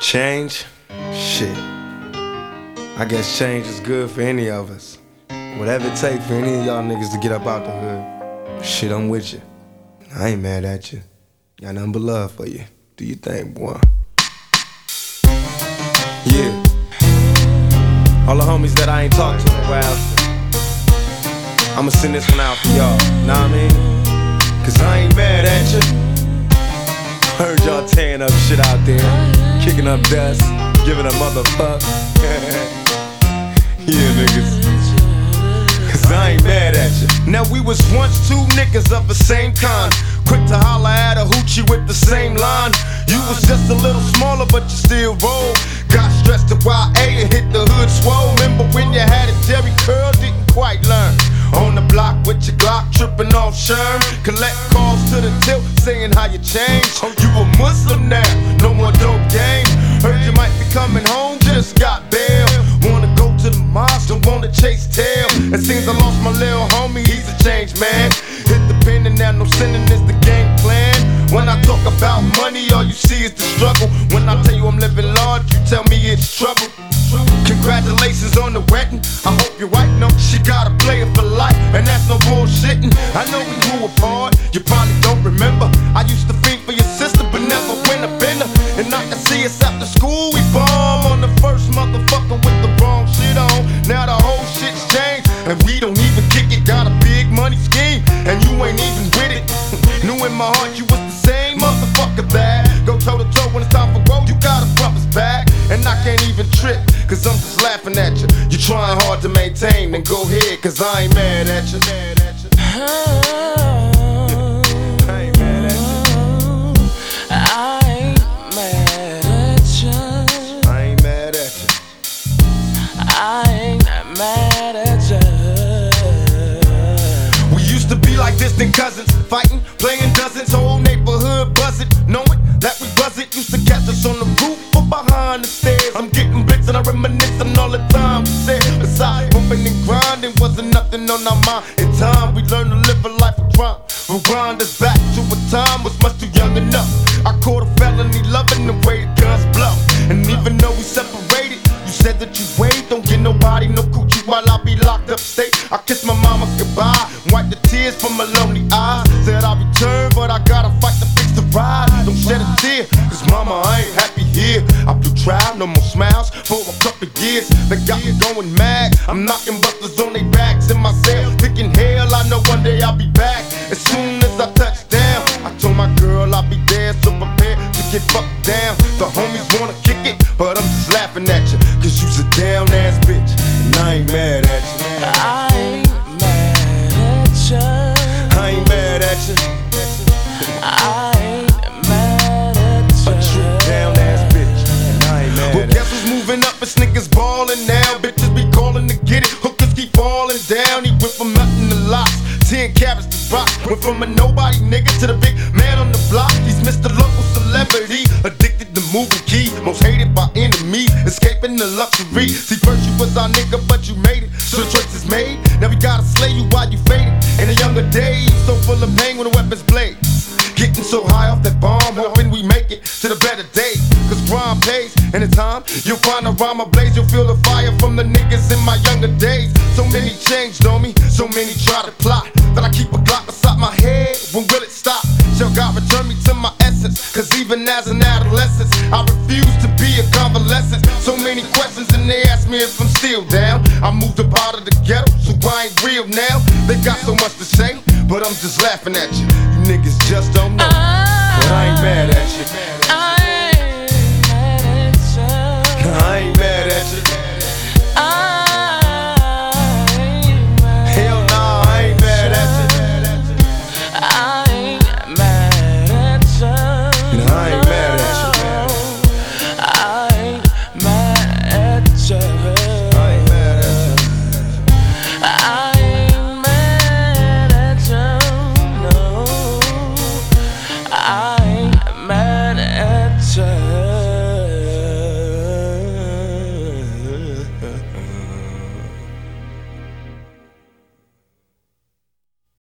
Change? Shit. I guess change is good for any of us. Whatever it takes for any of y'all niggas to get up out the hood. Shit, I'm with you. I ain't mad at you. Got nothing but love for you. Do your thing, boy. Yeah. All the homies that I ain't talked to in a while, I'ma send this one out for y'all. Know what I mean? Cause I ain't mad at you. Heard y'all tearing up shit out there, kicking up dust, giving a motherfuck. Yeah, niggas. Cause I ain't mad at you. Now we was once two niggas of the same kind, quick to holler at a hoochie with the same line. You was just a little smaller, but you still roll. Got stressed to YA and hit the hood swole. Remember when you had a Jerry curl, didn't quite learn. On the block with your Glock, tripping off Sherm. Collect calls to the tilt, saying how you changed. Oh, you a Muslim now, no more dope game. Heard you might be coming home, just got bail. Wanna go to the mosque, don't wanna chase tail. It seems I lost my little homie, he's a changed man. Hit the pen and now no sinning is the game plan. When I talk about money, all you see is the struggle. When I tell you I'm living large, you tell me it's trouble. Congratulations on the wedding, I hope your wife knows she got a player for life, and that's no bullshitting. I know we grew apart, you probably don't remember. I used to think for your sister, but never win a bender. And I can see us after school, we bomb on the first motherfucker with the wrong shit on. Now the whole shit's changed, and we don't even kick it. Got a big money scheme, and you ain't even with it. Knew in my heart you was the same motherfucker that go toe to toe when it's time for road. You got a brother's back, and I can't even trip, cause I'm just laughing at you. You trying hard to maintain, then go ahead, cause I ain't mad at you. I ain't mad at you. I ain't mad at you. I ain't mad at you. I ain't mad at you. We used to be like distant cousins, fighting, playing dozens, whole neighborhood buzzing, knowing that we wasn't. Used to catch us on the roof or behind the stairs. I'm getting blitz and I reminisce on all the time we said. Besides bumping and grinding, wasn't nothing on our mind. In time we learned to live a life of crime. Rewind us back to a time was much too young enough. I caught a felony loving the way the guns blow. And even though we separated, you said that you wait, don't get nobody no coochie while I be locked up state. I kissed my mama goodbye, wipe the tears from my lonely eyes. Said I'll return, but I gotta fight to fix the ride. Don't shed a tear, cause mama, I ain't happy here. I blew trial, no more smiles for a couple years. They got me going mad, I'm knocking busters on their backs in my cell, thinking hell, I know one day I'll be back. As soon as I touch down, I told my girl I'll be there, so prepare to get fucked down. The homies wanna kick it, but I'm just laughing at you, cause you's a down ass bitch, and I ain't mad at you. I ain't mad at you. I ain't mad at you. I ain't mad at you. A true down ass bitch, and I ain't mad. Well, guess who's moving up? It's niggas ballin' now. Bitches be calling to get it. Hookers keep falling down. He went from nothing to lots, 10 carats to rock. Went from a nobody nigga to the big man on the block. He's Mr. Local Celebrity, addicted to moving keys, most hated by enemies, escaping the luxury. See, first you was our nigga, but you made it, so the choice is made. Now we gotta slay you while you faded. In the younger days, so full of pain when the weapons blaze. Getting so high off that bomb, hoping we make it to the better days. Cause crime pays, and in time, you'll find a rhyme ablaze. You'll feel the fire from the niggas in my younger days. So many changed on me, so many try to plot, that I keep a Glock beside my head. When will it stop? Shall God return me to my essence? Cause even as an adolescent, I refuse to be a convalescent. So many questions and they ask me if I'm still down. I moved up out of the ghetto, so I ain't real now. They got so much to say, but I'm just laughing at you. You niggas just don't know.